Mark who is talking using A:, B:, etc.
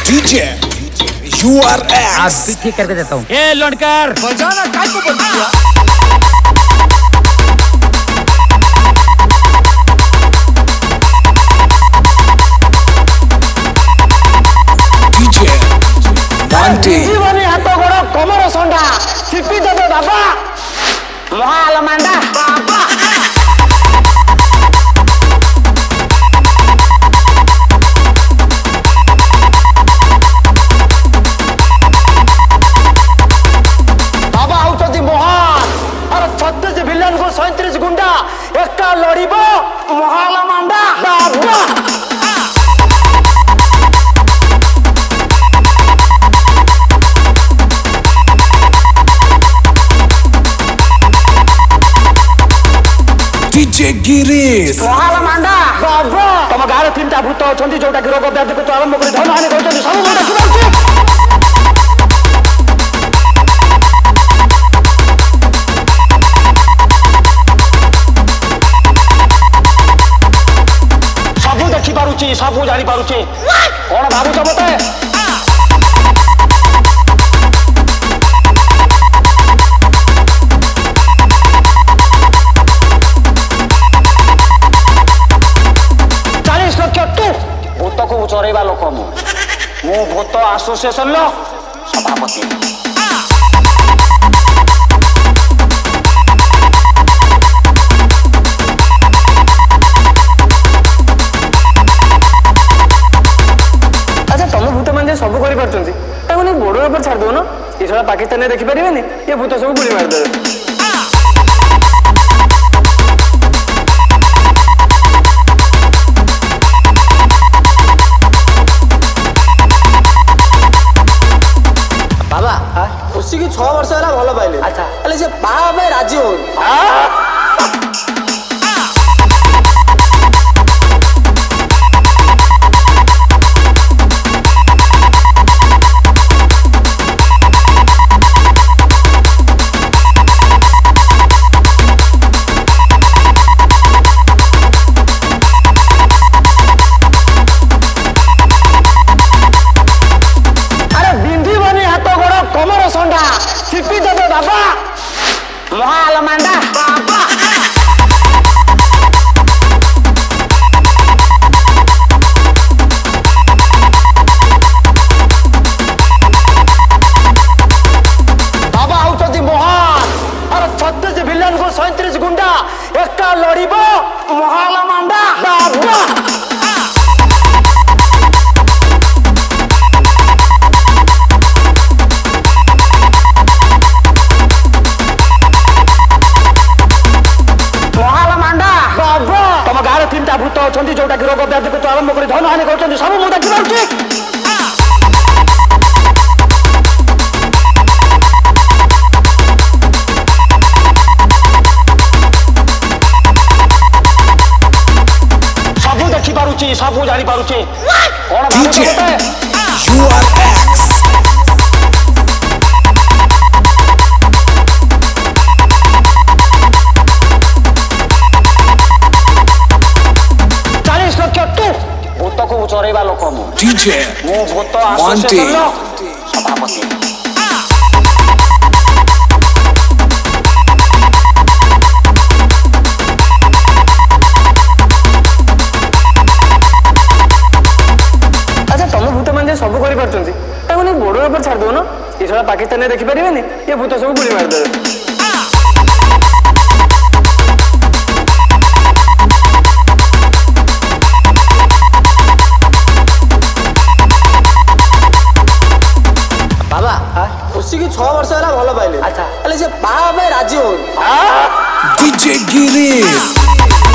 A: DJ URX
B: आज भी ठीक करके देता हूँ। ए लड़कर
C: बजाना काय को बज दिया।
A: डीजे बांटी
D: जीवनी हाथ गोड़ कमर संडा चिपी देबे बाबा महाल मांडा बाबा बाबा आउचती महान अरे 36 विलन को 37 गुंडा एका लड़िबो महाल मांडा बाबा
A: डीजे गिरीश
D: महाल मांडा बाबा तम गारे तीनटा भूत अछंती जोटा कि रोग व्याधि को आरंभ कर धन हानि करछंती सब मोटा किबाची सब देखि पारुची सब जानि पारुची कोन भाबुछ मते भूत को चरेवा लोक मु भूत आसोसिएशन लो सभापति अच्छा तुम भूत मान सब कर बॉर्डर पर छाड़ दो ना ये सब पाकिस्तान में देखिपारे ये भूत सब गोली मारदेवे
C: उसी की 6 वर्ष है भल पाइले।
D: अच्छा
C: अले से बाबा भाई राजी हो कमर संडा चिपी देबे बाबा महाल मांडा बाबा बाबा आउचती महान अरे 36 विलन को 37 गुंडा एका लड़िबो महाल मांडा बाबा तीनटा भूत अछंती जोटा कि रोग व्याधि को आरंभ कर धन हानि करछंती सब मोटा किबाची सब देखि पारुची सब जानि पारुची कोन भाबुछ
A: डीजे
D: मते
A: URX भूत को चरेवा लोक मु डीजे
D: भूत
A: बांटी
D: आसोसिएशन लो सभापति अच्छा तुम भूत मान सब कर बॉर्डर पर छाड़ दो ना ये सब पाकिस्तान में देखिपारे ये भूत सब गोली मारदेवे उसी की 6 वर्ष है भल पाइले। अच्छा अले से बाबा भाई राजी हो
A: डीजे गिरीश